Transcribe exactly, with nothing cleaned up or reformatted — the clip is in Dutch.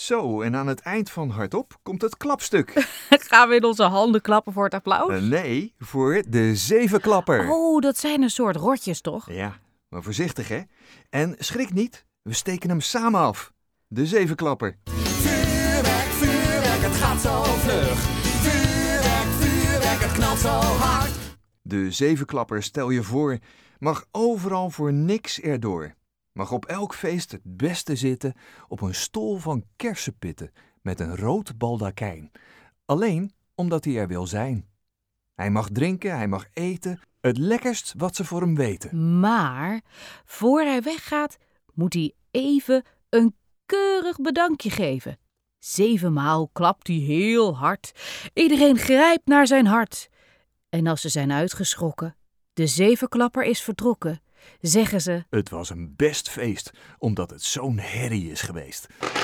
Zo, en aan het eind van Hardop komt het klapstuk. Gaan we in onze handen klappen voor het applaus? Uh, nee, voor de zevenklapper. Oh, dat zijn een soort rotjes, toch? Ja, maar voorzichtig hè. En schrik niet, we steken hem samen af. De zevenklapper. Vuurwerk, vuurwerk, het gaat zo vlug. Vuurwerk, vuurwerk, het knalt zo hard. De zevenklapper, stel je voor, mag overal voor niks erdoor. Mag op elk feest het beste zitten op een stoel van kersenpitten met een rood baldakijn. Alleen omdat hij er wil zijn. Hij mag drinken, hij mag eten, het lekkerst wat ze voor hem weten. Maar voor hij weggaat, moet hij even een keurig bedankje geven. Zevenmaal klapt hij heel hard. Iedereen grijpt naar zijn hart. En als ze zijn uitgeschrokken, de zevenklapper is vertrokken, zeggen ze: Het was een best feest, omdat het zo'n herrie is geweest.